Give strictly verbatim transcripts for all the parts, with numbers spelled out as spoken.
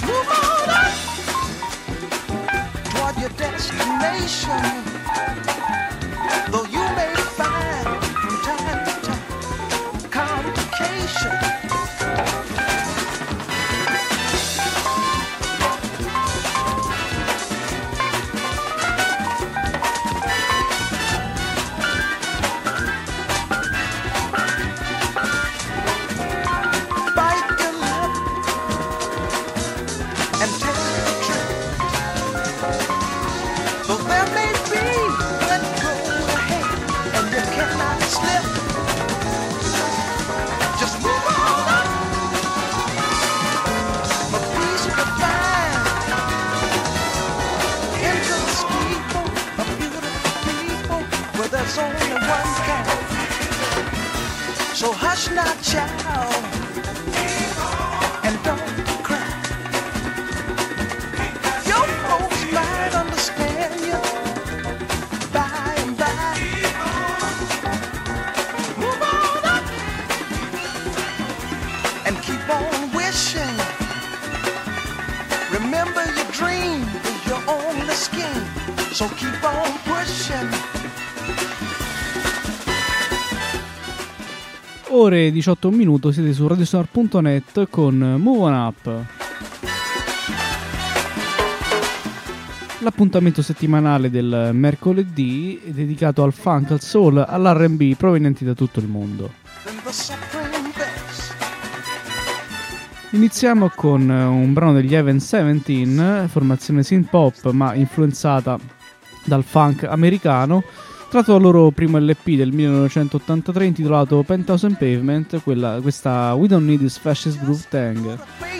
move on up toward your destination. Though you may find from time to time complications. So hush not, child, and don't cry. Your folks might understand you by and by. Move on up and keep on wishing. Remember your dream is your only scheme, so keep on pushing. Ore diciotto minuti, siete su radiostar punto net con Move On Up. L'appuntamento settimanale del mercoledì è dedicato al funk, al soul, all'R and B provenienti da tutto il mondo. Iniziamo con un brano degli Even Seventeen, formazione synth pop ma influenzata dal funk americano, tratto dal loro primo L P del millenovecentottantatré intitolato Penthouse and Pavement, quella, questa We Don't Need This Fascist Groove Thing.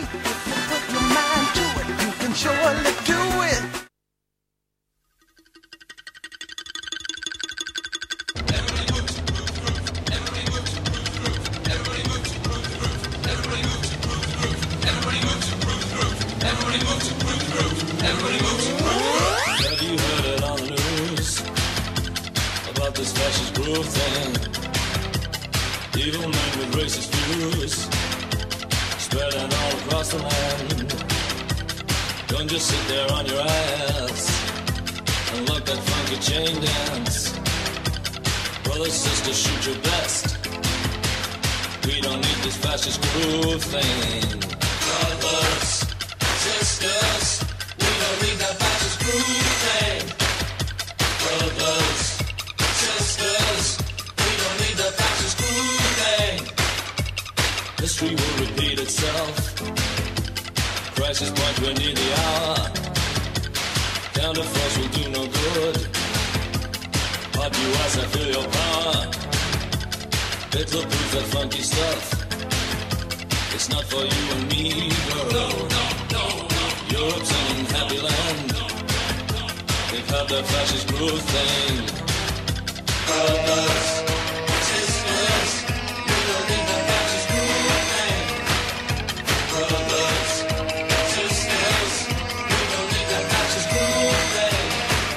This fascist groove thing, evil men with racist views, spreading all across the land. Don't just sit there on your ass and look that funky chain dance. Brothers, sisters, shoot your best. We don't need this fascist groove thing. Brothers, sisters, we don't need that fascist groove thing. Brothers, sisters, we don't need the fascist groove thing. History will repeat itself. Crisis point, we're near the hour. Counterforce will do no good. Pop you as I feel your power. It'll prove that funky stuff. It's not for you and me, girl. No, no, no, no. Europe's an unhappy land. They've had their fascist groove thing. Brothers, sisters, we don't need the fascist groove thing. Brothers, sisters, we don't need the fascist groove thing.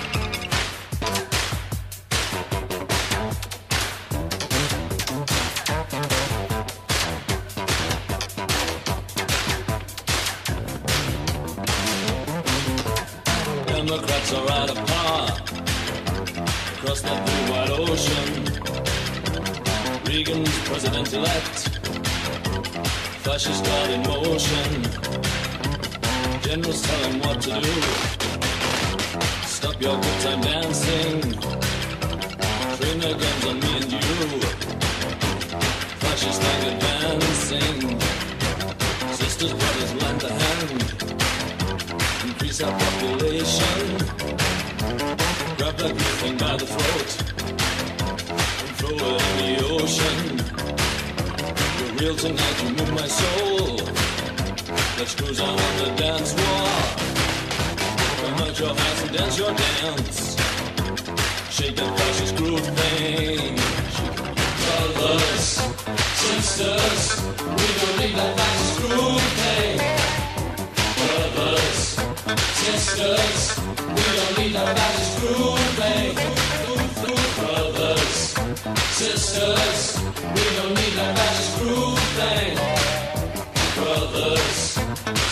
Democrats are out of power across that blue wide ocean. Reagan's president-elect, fascist God in motion. Generals tell him what to do. Stop your good time dancing. Train their guns on me and you. Fascist thing advancing. Sisters, brothers, lend a hand. Increase our population. Grab that blue thing by the throat and throw it in the ocean. You're real tonight, you move my soul. Let's cruise on the dance floor. Come out your house and dance your dance. Shake that fascist groove thing. Brothers, sisters, we don't need that fascist groove thing. Brothers, sisters, we don't need that fascist groove thing. Brothers, sisters, we don't need that fascist groove thing. Brothers, sisters.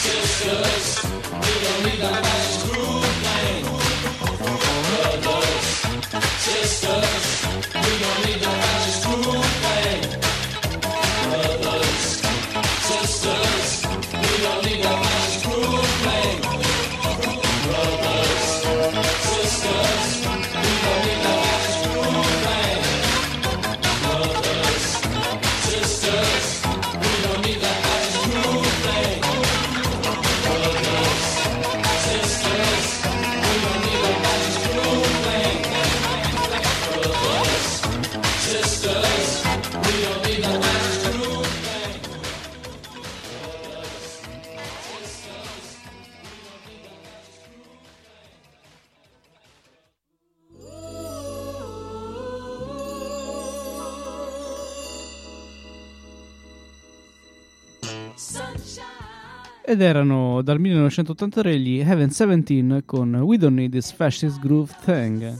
Ed erano dal millenovecentottantatré gli Heaven diciassette con We Don't Need This Fascist Groove Thing.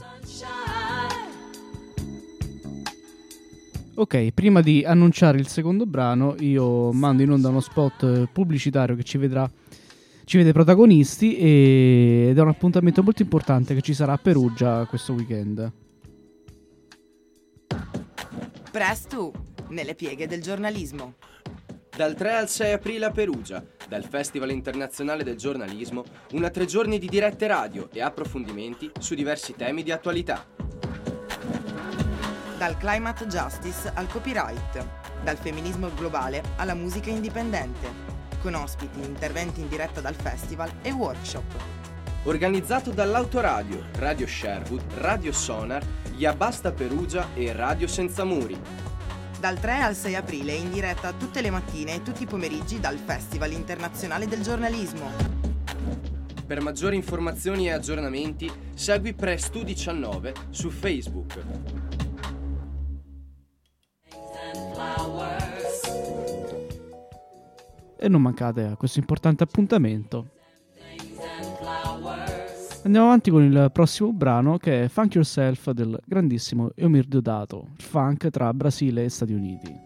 Ok, prima di annunciare il secondo brano io mando in onda uno spot pubblicitario che ci vedrà ci vede protagonisti e, ed è un appuntamento molto importante che ci sarà a Perugia questo weekend. Presto, nelle pieghe del giornalismo. Dal tre al sei aprile a Perugia, dal Festival Internazionale del Giornalismo, una tre giorni di dirette radio e approfondimenti su diversi temi di attualità. Dal climate justice al copyright, dal femminismo globale alla musica indipendente, con ospiti, interventi in diretta dal festival e workshop. Organizzato dall'Autoradio, Radio Sherwood, Radio Sonar, Yabasta Perugia e Radio Senza Muri. Dal tre al sei aprile in diretta tutte le mattine e tutti i pomeriggi dal Festival Internazionale del Giornalismo. Per maggiori informazioni e aggiornamenti segui Prestu diciannove su Facebook. E non mancate a questo importante appuntamento. Andiamo avanti con il prossimo brano che è Funk Yourself del grandissimo Eumir Deodato, il funk tra Brasile e Stati Uniti.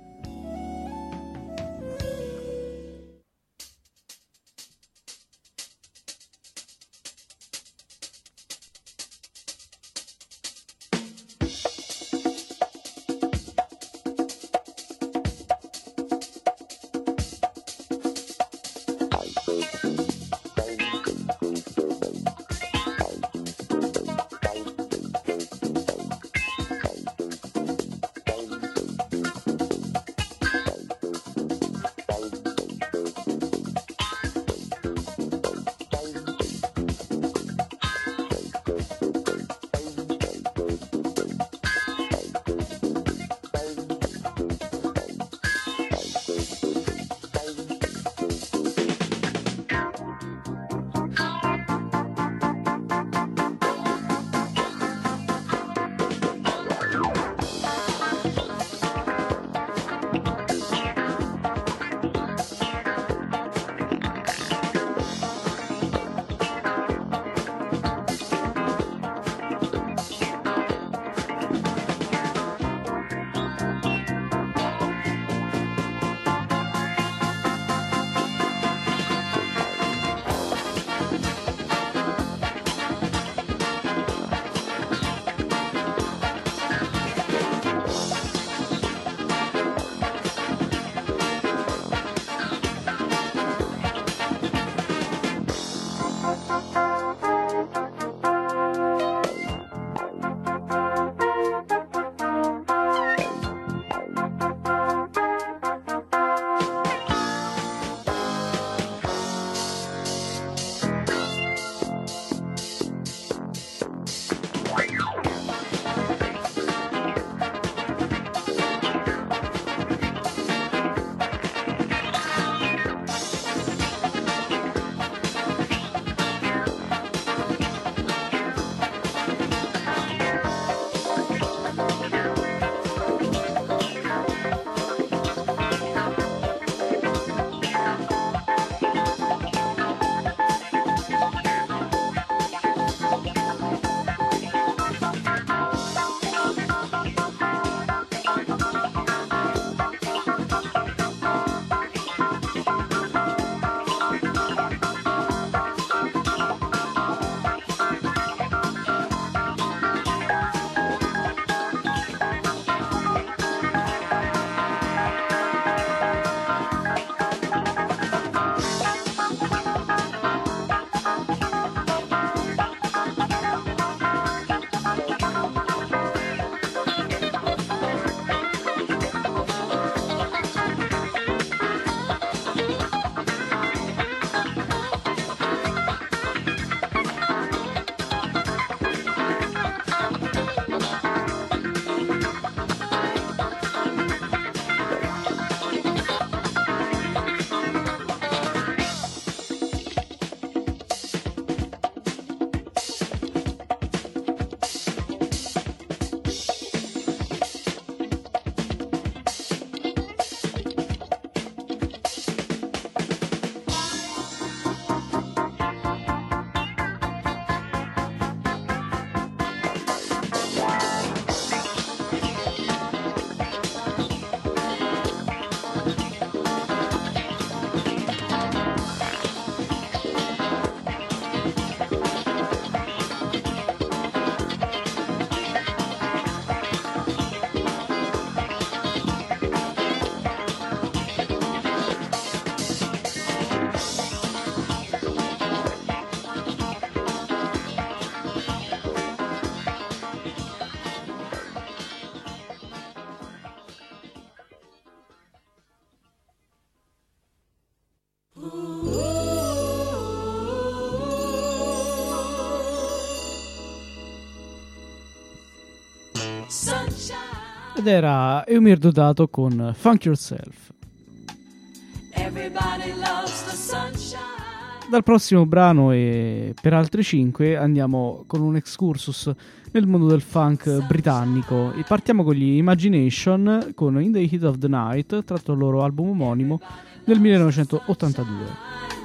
Ed era Eumir Dodato con Funk Yourself. Everybody loves the sunshine. Dal prossimo brano e per altri cinque andiamo con un excursus nel mondo del funk britannico e partiamo con gli Imagination con In the Heat of the Night, tratto dal loro album omonimo del millenovecentottantadue.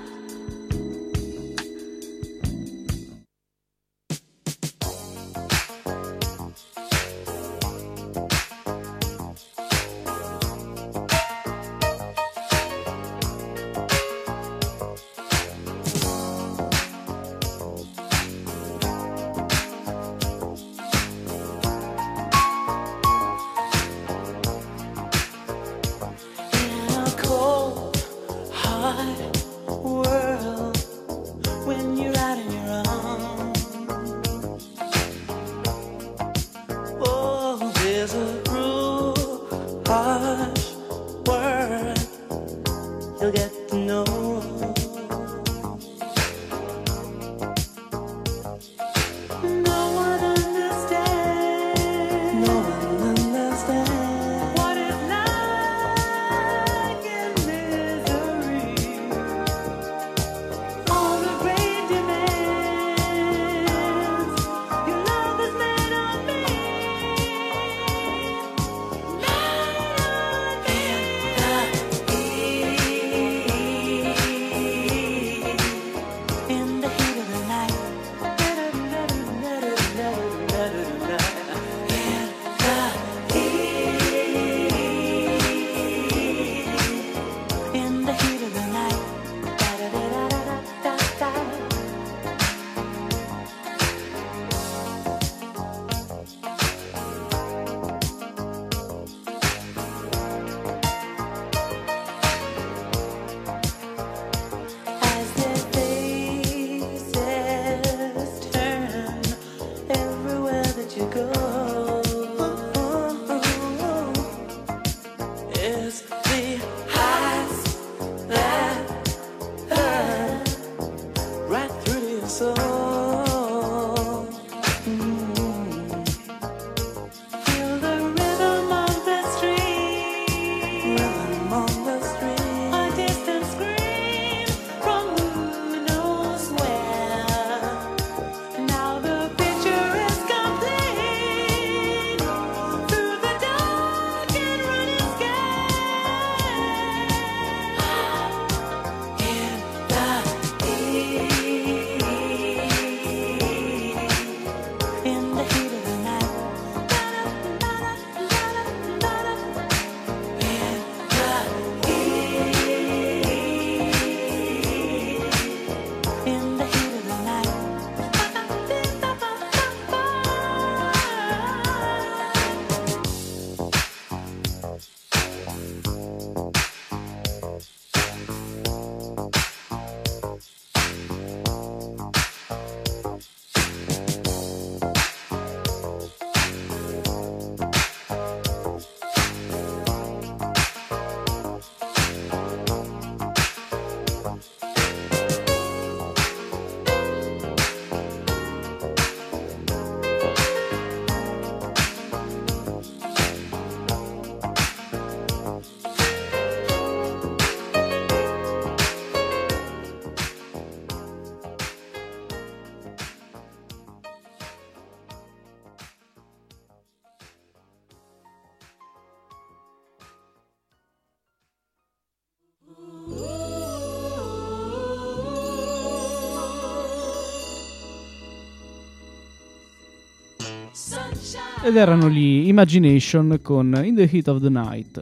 Ed erano gli Imagination con In the Heat of the Night.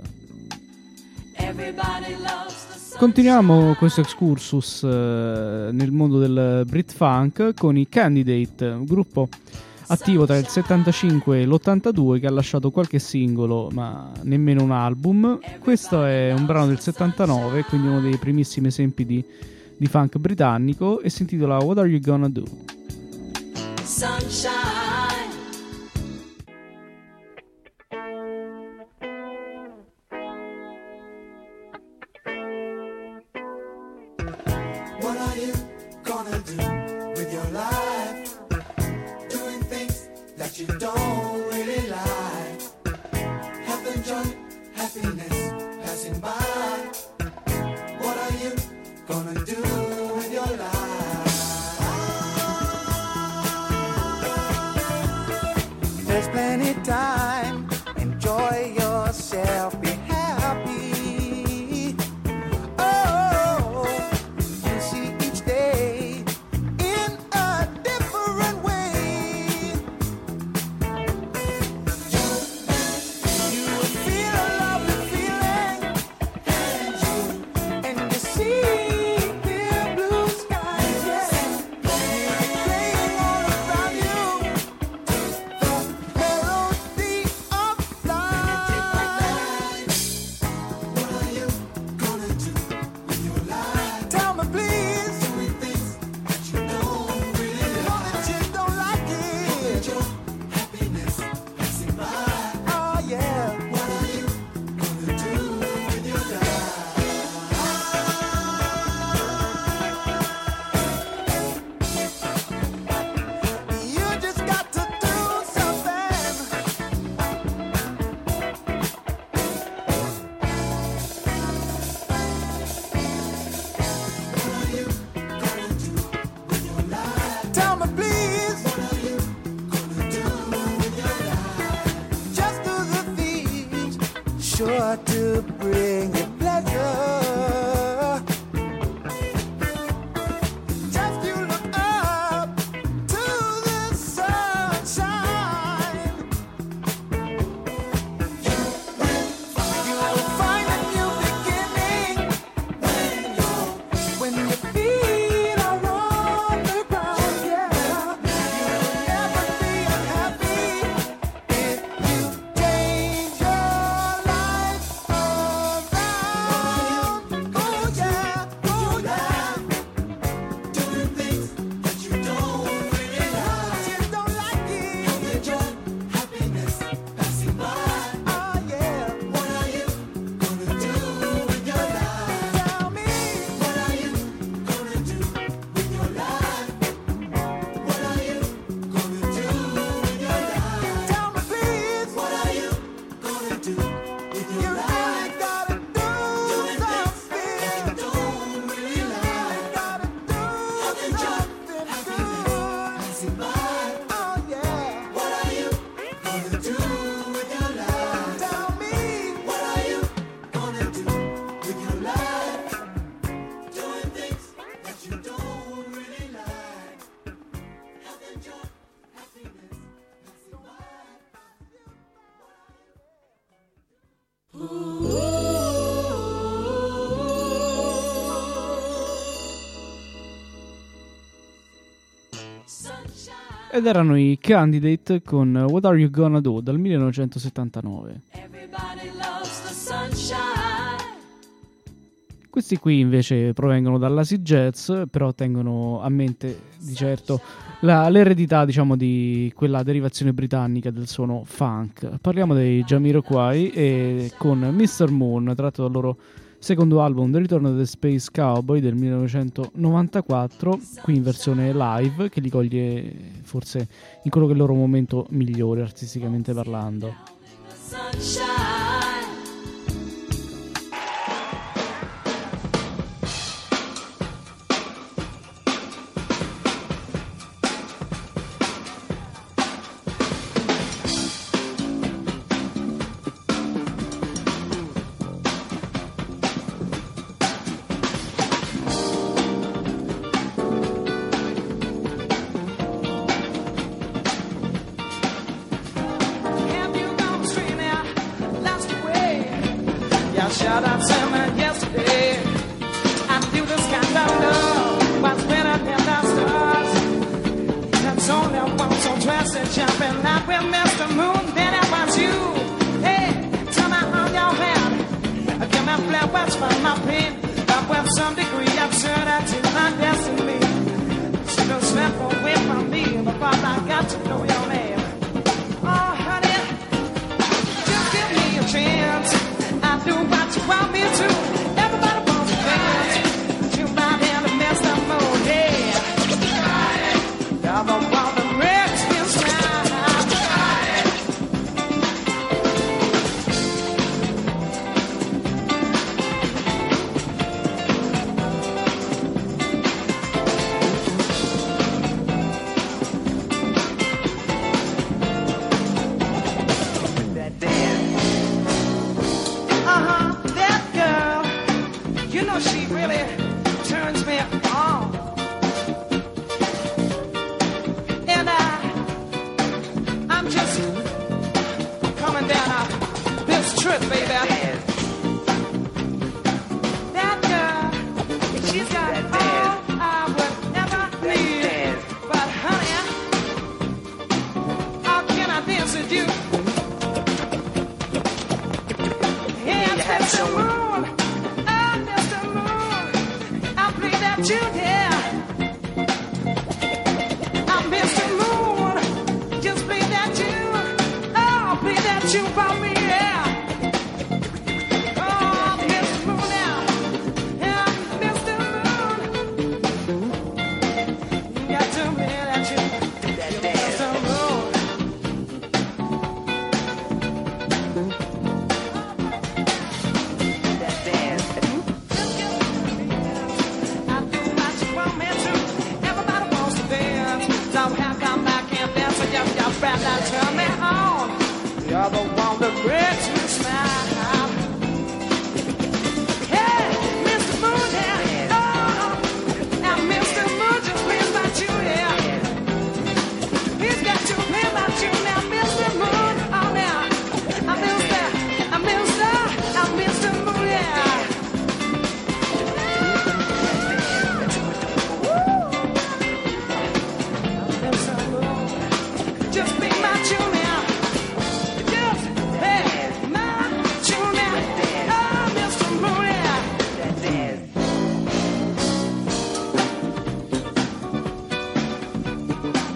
Continuiamo questo excursus eh, nel mondo del Brit-Funk con i Candidate, un gruppo attivo tra il settantacinque e l'ottantadue che ha lasciato qualche singolo ma nemmeno un album. Questo è un brano del settantanove, quindi uno dei primissimi esempi di, di funk britannico, e si intitola What Are You Gonna Do? Sunshine. What are you gonna do with your life? Doing things that you don't really like. happiness passing by. What are you gonna do with your life? There's plenty time. Enjoy yourself. Be happy. Oh, you see each day in a different way. You will feel a lovely feeling, and you and you see clear blue skies. Yeah, music playing all around you. The melody of life. What are you gonna do with your life? Tell me please. Doing things that you don't really like. Know that you don't like it. Your happiness passing by. Oh yeah. What are you gonna do with your life? You just got to do something. Tell me please. What are you gonna do with your life? Just do the things sure to bring you pleasure. Just you look up to the sunshine. You will find a new beginning when your feet are on the ground. Yeah, you'll never be unhappy if you change your life around. Oh yeah, oh yeah. Doing things that you don't really like. You don't like it. Your happiness passing by. Oh yeah. What are you gonna do with your life? Tell me. What are you gonna do with your life? What are you gonna do with your life? Tell me please. What are you gonna do with your life? You gotta do something you don't really like. Gotta do something good. Passing by. Oh yeah. What are you gonna do with your life? Tell me. What are you gonna do with your life? Doing things that you don't really like. Health and joy, happiness, passing by. Sunshine. Ed erano i Candidate con What Are You Gonna Do dal millenovecentosettantanove. Everybody loves the sunshine. Questi qui invece provengono dall'acid jazz, però tengono a mente di certo la- l'eredità, diciamo, di quella derivazione britannica del suono funk. Parliamo dei Jamiroquai e con mister Moon, tratto dal loro secondo album The Return of the Space Cowboy del millenovecentonovantaquattro, qui in versione live, che li coglie forse in quello che è il loro momento migliore artisticamente parlando. Sunshine. Have you gone streaming last away? Yeah, shout out to me yesterday. I knew this kind of love was better than the stars. That's only one so dressed jumping out with Mister Moon. Then it was you. Hey, tell me how your hand. Give me flowers for my pain. But with some degree of absurdity, my destiny. So don't slip away from me before I got to know your name. Oh, honey, just give me a chance. I do what you want me to. Everybody wants to dance. You might have to mess the mood, yeah. Never want to break this time.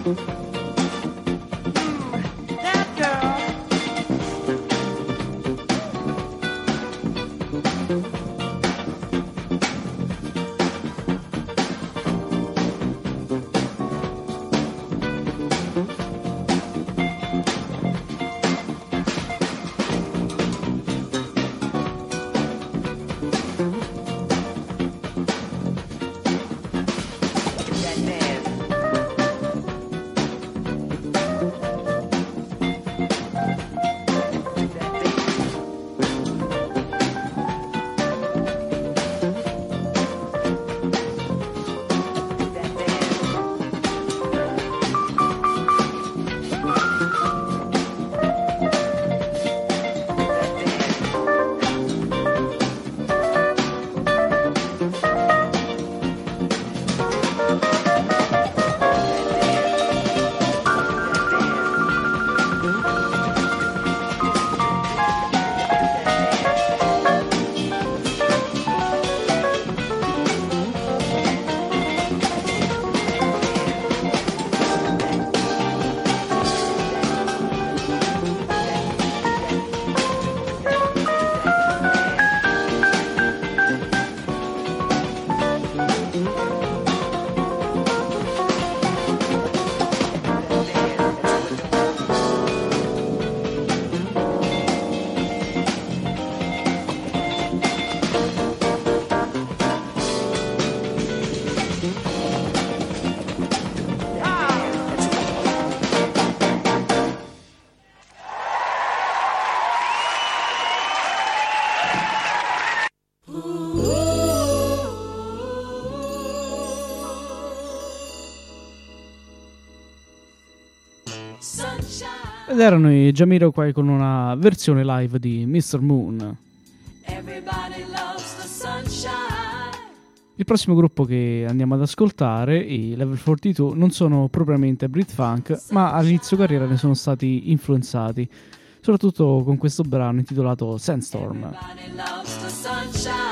Ed erano i Jamiroquai con una versione live di mister Moon. Everybody loves the sunshine. Il prossimo gruppo che andiamo ad ascoltare, i Level quarantadue, non sono propriamente Britfunk, ma all'inizio carriera ne sono stati influenzati, soprattutto con questo brano intitolato Sandstorm. Everybody loves the sunshine.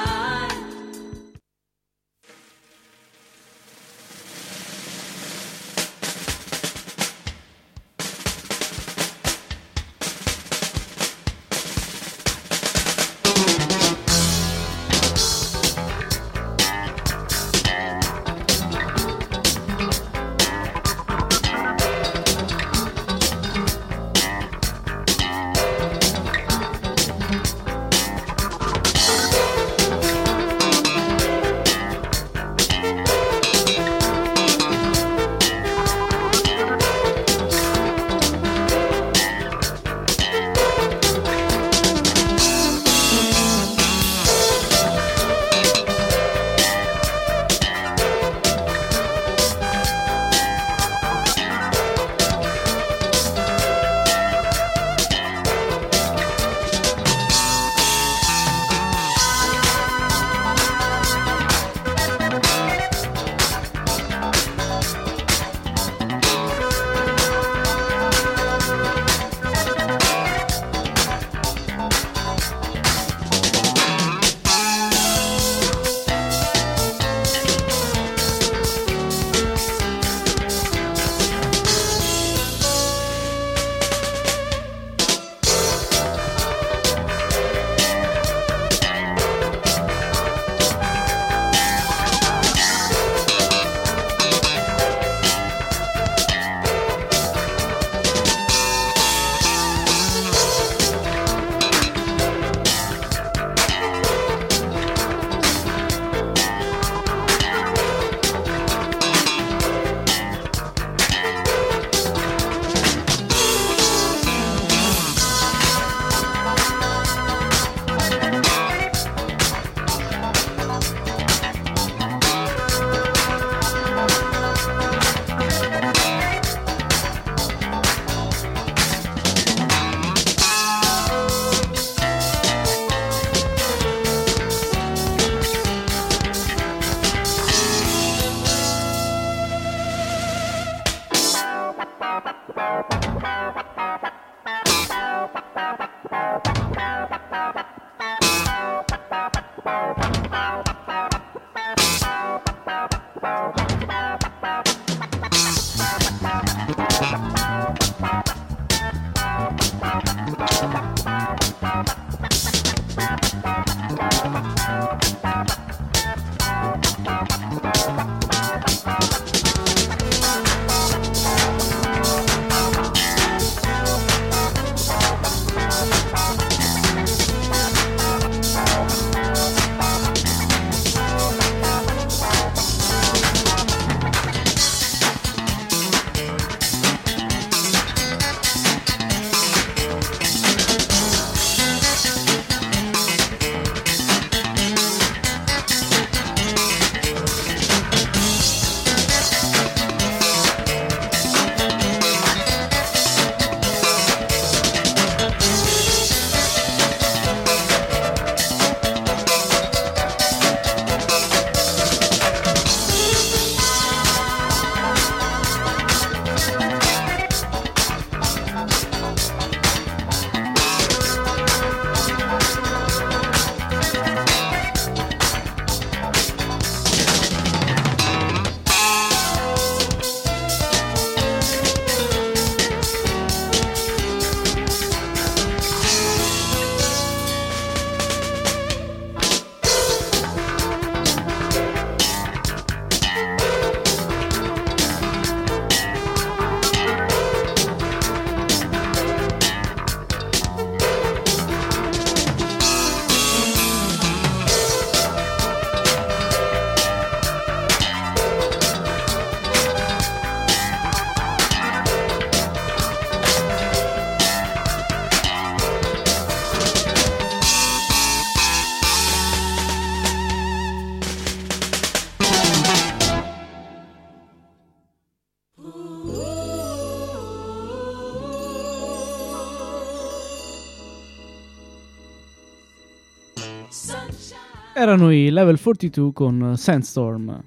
Erano i Level quarantadue con Sandstorm.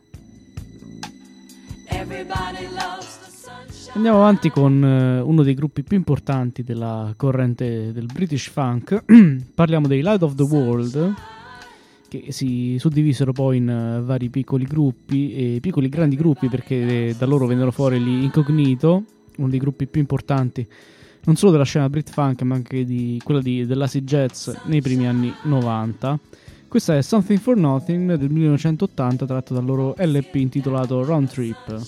Everybody loves the sunshine. Andiamo avanti con eh, uno dei gruppi più importanti della corrente del British Funk. Parliamo dei Light of the World, che si suddivisero poi in eh, vari piccoli gruppi, e piccoli grandi gruppi, perché eh, da loro vennero fuori gli Incognito, uno dei gruppi più importanti non solo della scena Brit Funk ma anche di quella di, dell'acid jazz nei primi anni novanta. Questa è Something for Nothing del millenovecentottanta, tratto dal loro L P intitolato Round Trip.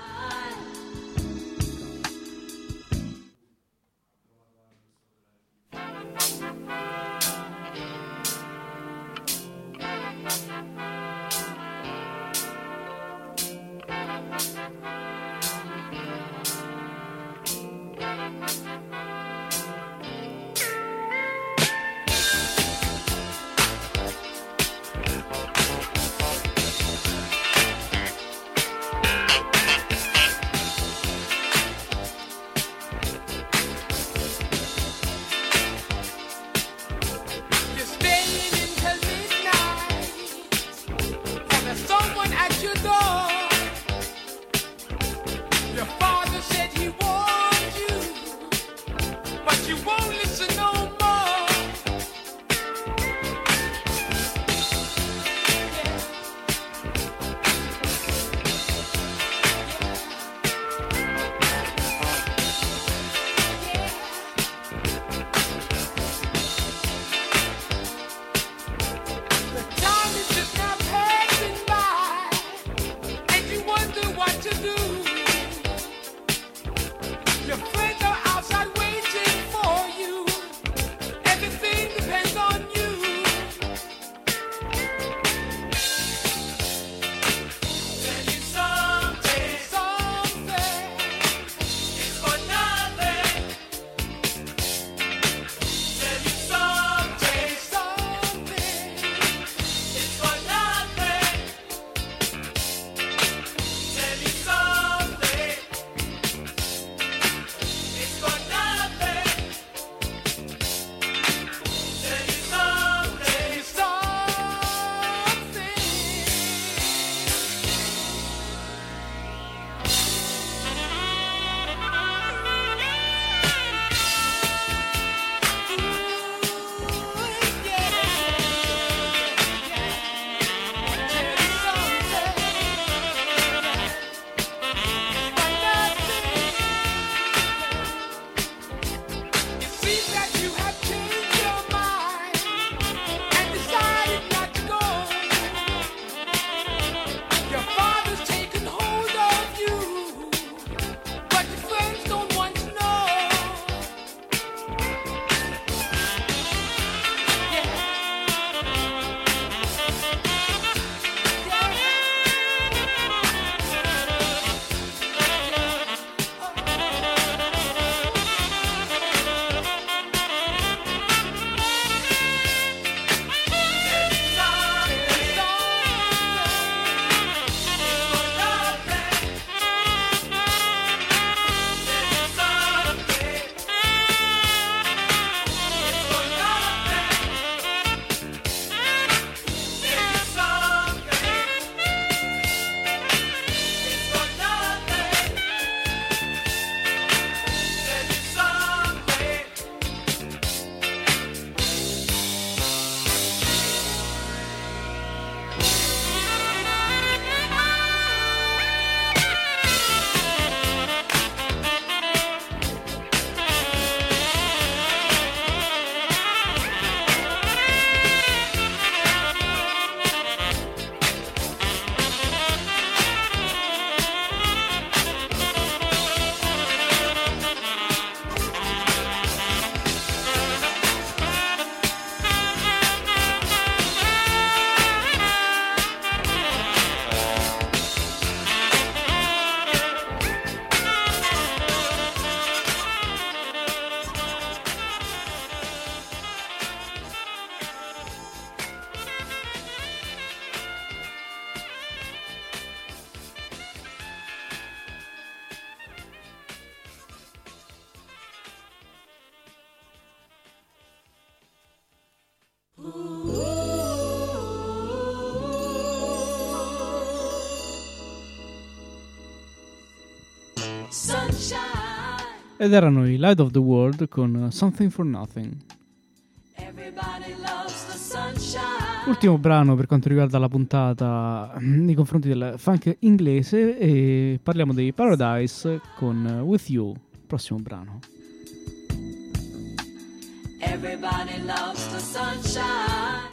You're staying until midnight, and there's someone at your door. Your father said he warned you sunshine. Ed erano i Light of the World con Something for Nothing. Everybody loves the sunshine. Ultimo brano per quanto riguarda la puntata nei confronti del funk inglese, e parliamo dei Paradise con With You, prossimo brano. Everybody loves the sunshine.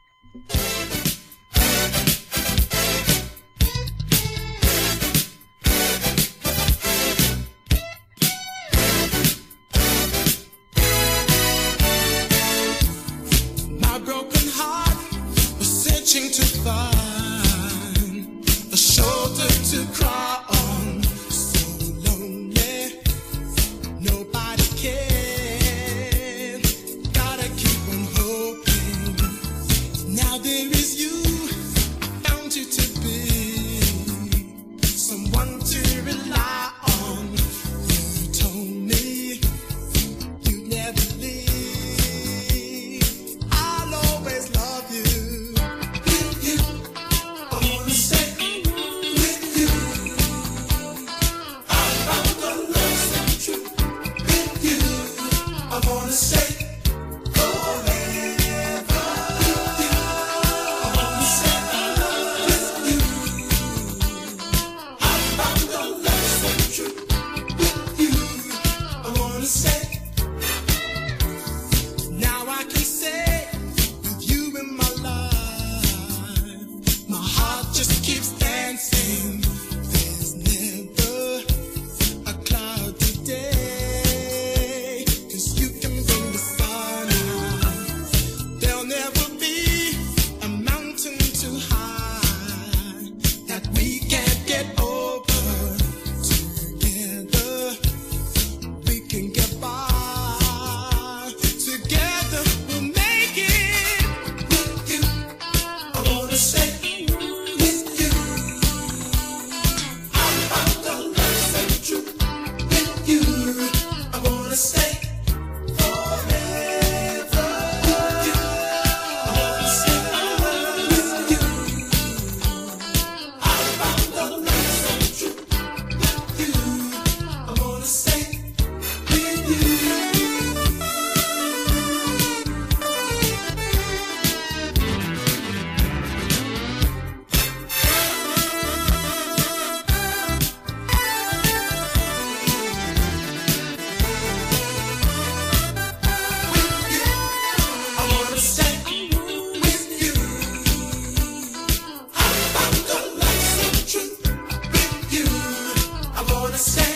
My broken heart was searching to find a shoulder to cry on. So lonely, nobody cares. Gotta keep on hoping. Now there is you, found you to be someone to rely on. You told me you'd never leave. I'll always love you. With you, I wanna stay with you. I found the love so true. With you, I wanna stay forever. With you, I wanna stay with you. I found the love so true. With you, I wanna stay. Now I can say, with you in my life, my heart just keeps dancing. There's never a cloudy day, 'cause you can bring the sun out. There'll never be a mountain too high that we can't get over. Together we can get by. Together we'll make it. With you, I wanna stay with you. I found the love so true. With you, I wanna stay forever. With you, I wanna stay with you. I found the love so true. With you, I wanna stay with you. I wanna stay with you. I found the love so true. With you, I wanna stay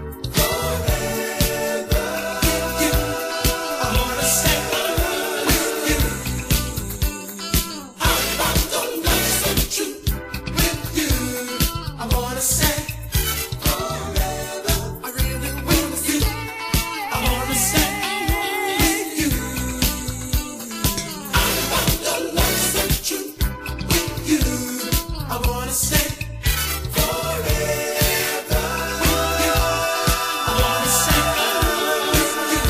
forever. With you, I wanna stay with you. I found the love so true. With you, I wanna stay forever. I really wanna stay. I wanna stay with you. I found the love so true. With you, I wanna stay forever. With you, I wanna stay with you.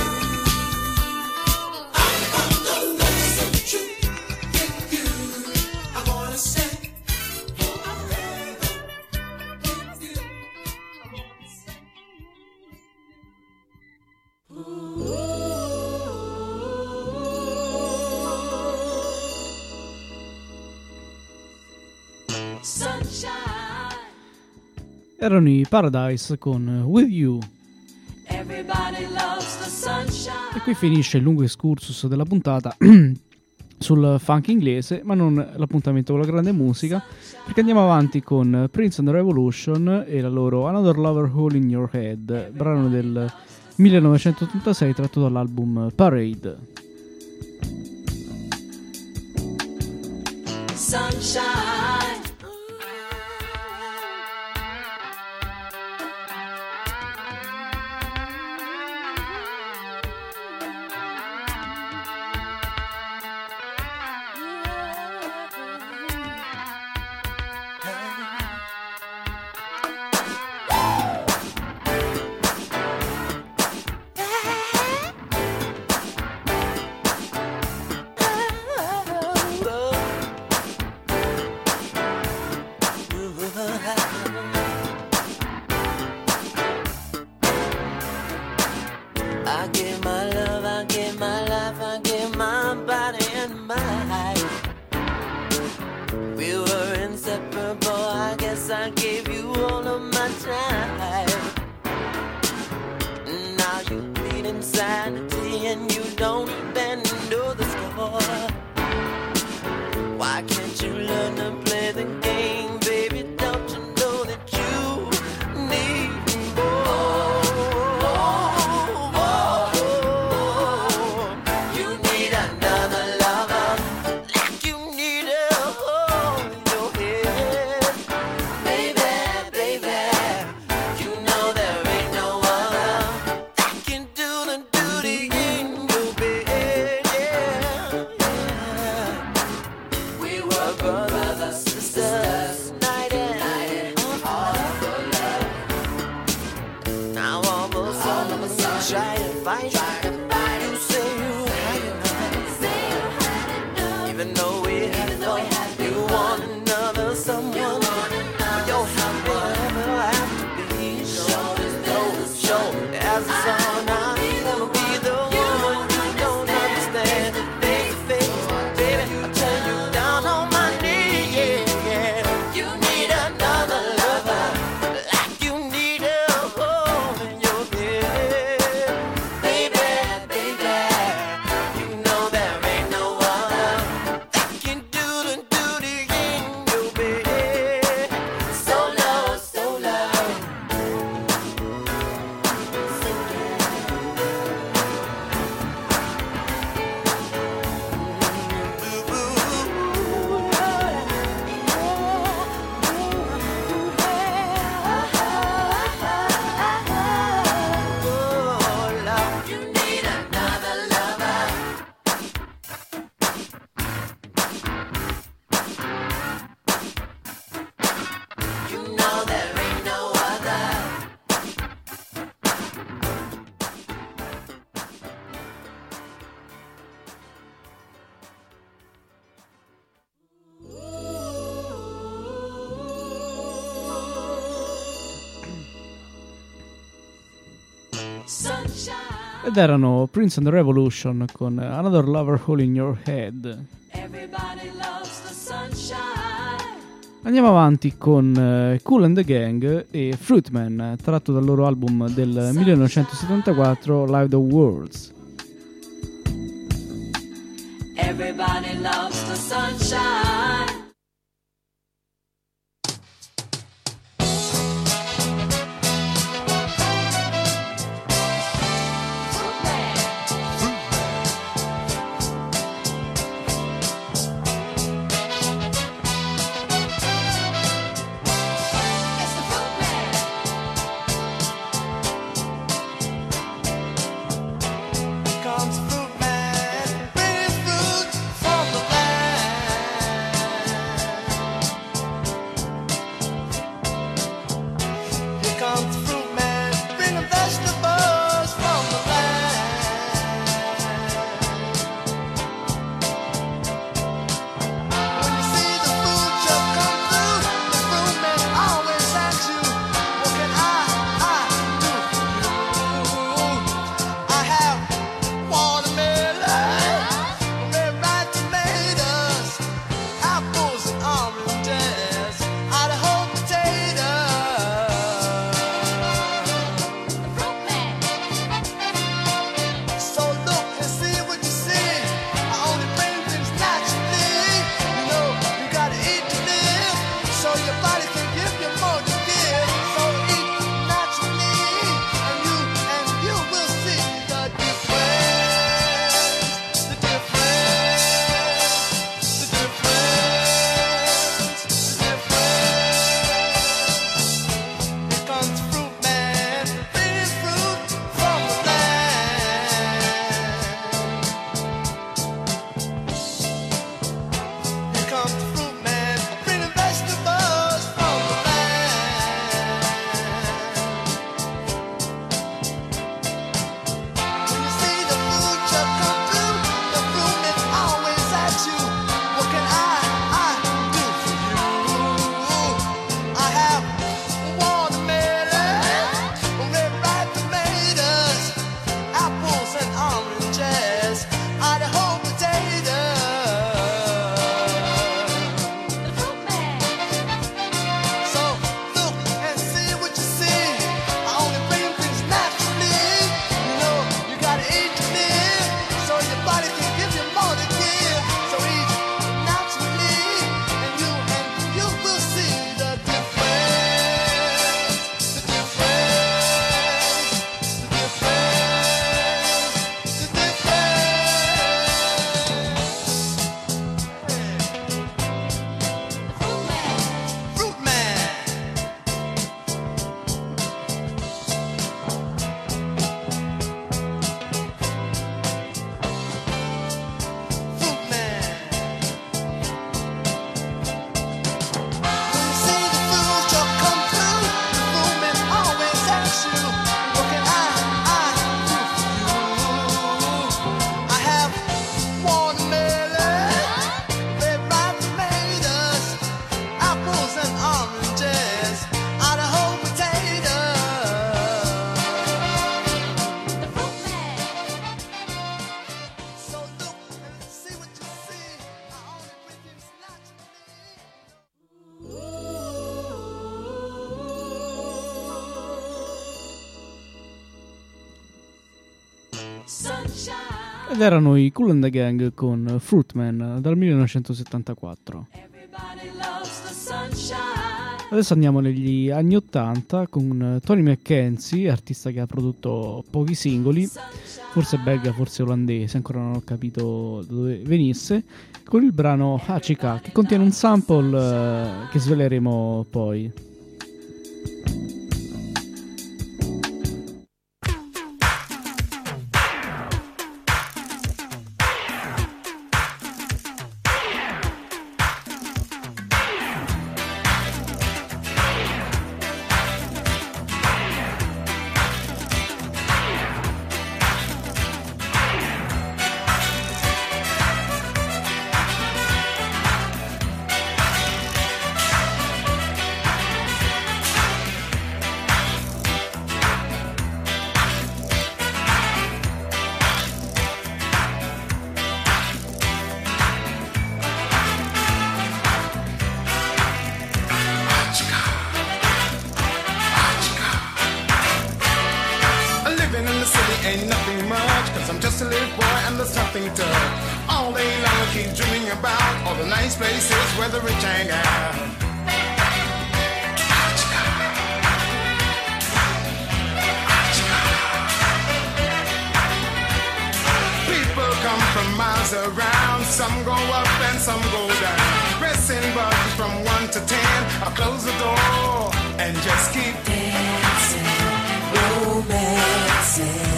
I found the love so true. With you, I wanna stay forever. With you, I wanna stay. Sunshine. Erano i Paradise con With You. Everybody loves the sunshine. E qui finisce il lungo excursus della puntata sul funk inglese, ma non l'appuntamento con la grande musica, perché andiamo avanti con Prince and the Revolution e la loro Another Lover Hole in Your Head, brano del millenovecentottantasei tratto dall'album Parade. Sunshine. I give my love, I give my life, I give my body and mind. We were inseparable, I guess I gave you all of my time. Now you bleed insanity and you don't even know the score. Why can't you learn to play the game, baby? Don't you know that you need more? You need another lover, like you need a hole in your head. Baby, baby, you know there ain't no other that can do the duty in your bed. Yeah, yeah. We were brothers, sisters, night and all for love. Now all of a sudden you try to fight, you say you had enough. Even though we had fun, you want another someone. But your heart will never have to be shown. No, show as a song. Now never be the woman you don't understand. Face to face, baby, I turn you down on my knees. Yeah, yeah. You need another lover, like you need a hole in your head. Baby, baby, you know there ain't no other that can do the duty in your bed. So low, so low. You need another lover. You know there ain't no other. Sunshine. Ed erano Prince and the Revolution con Another Lover Hole in Your Head. Everybody loves the sunshine. Andiamo avanti con eh, Kool and the Gang e Fruitman, tratto dal loro album del millenovecentosettantaquattro Live the Worlds. Everybody loves the sunshine. It's the Fruit Man. Comes Fruit Man, bringing fruit from the land. sunshine. Ed erano i Kool and the Gang con Fruitman dal millenovecentosettantaquattro. Everybody loves the sunshine. Adesso andiamo negli anni ottanta con Tony McKenzie, artista che ha prodotto pochi singoli, forse belga, forse olandese, ancora non ho capito da dove venisse, con il brano Hachika, che contiene un sample eh, che sveleremo poi. Ain't nothing much, cause I'm just a little boy and there's nothing to all day long I keep dreaming about all the nice places where the rich hang out. People come from miles around, some go up and some go down. Pressing buttons from one to ten, I'll close the door and just keep dancing, romancing.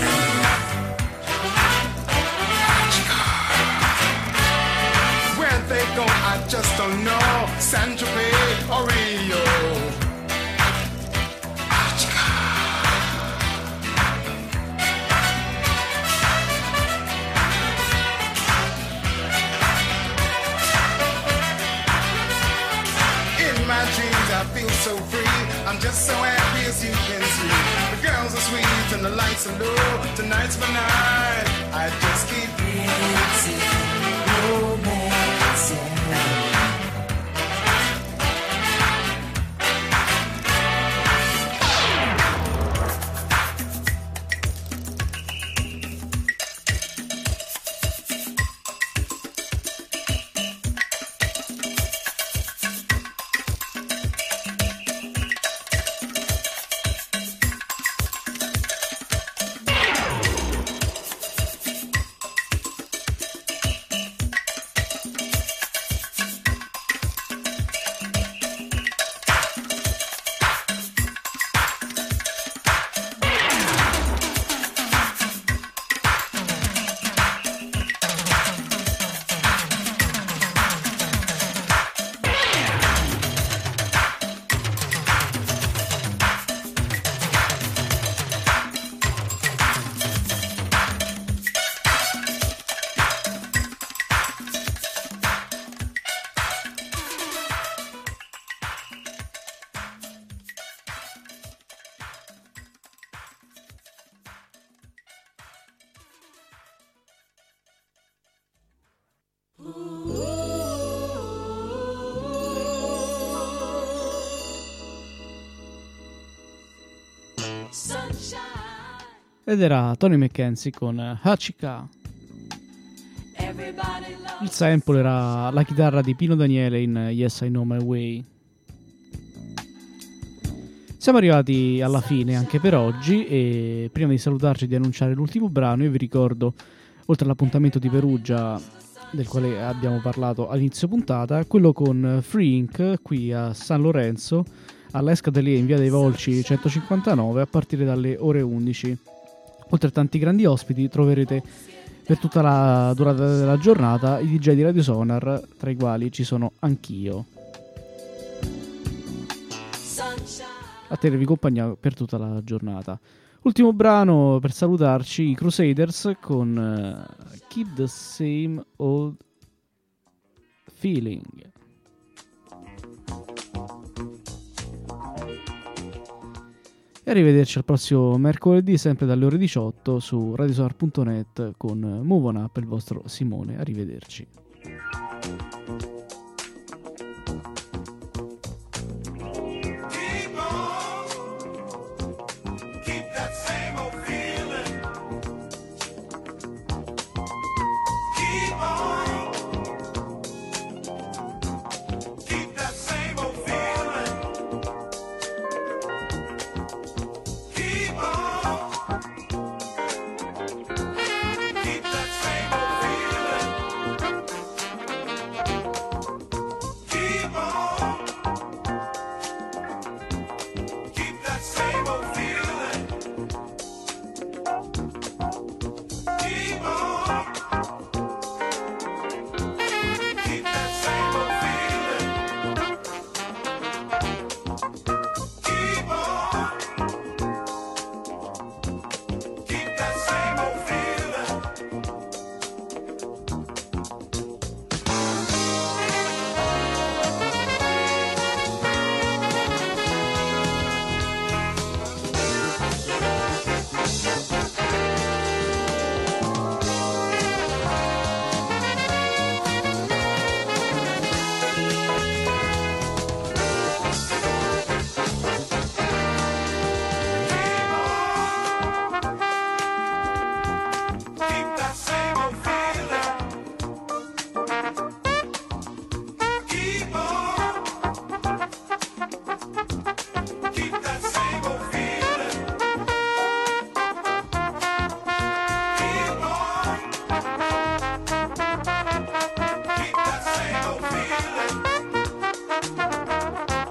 They go, I just don't know. Saint-Tropez or Rio. In my dreams I feel so free. I'm just so happy as you can see. The girls are sweet and the lights are low. Tonight's my night. I just keep dancing, romancing. Ed era Tony McKenzie con Hachika. Il sample era la chitarra di Pino Daniele in Yes I Know My Way. Siamo arrivati alla fine anche per oggi e prima di salutarci e di annunciare l'ultimo brano io vi ricordo, oltre all'appuntamento di Perugia del quale abbiamo parlato all'inizio puntata, quello con Free Inc qui a San Lorenzo all'Escatelier in via dei Volci centocinquantanove a partire dalle ore undici. Oltre a tanti grandi ospiti troverete per tutta la durata della giornata i D J di Radio Sonar, tra i quali ci sono anch'io, a tenervi compagnia per tutta la giornata. Ultimo brano per salutarci, i Crusaders con uh, Keep the Same Old Feeling. E arrivederci al prossimo mercoledì, sempre dalle ore diciotto su radiosonar punto net con Move On Up, il vostro Simone. Arrivederci.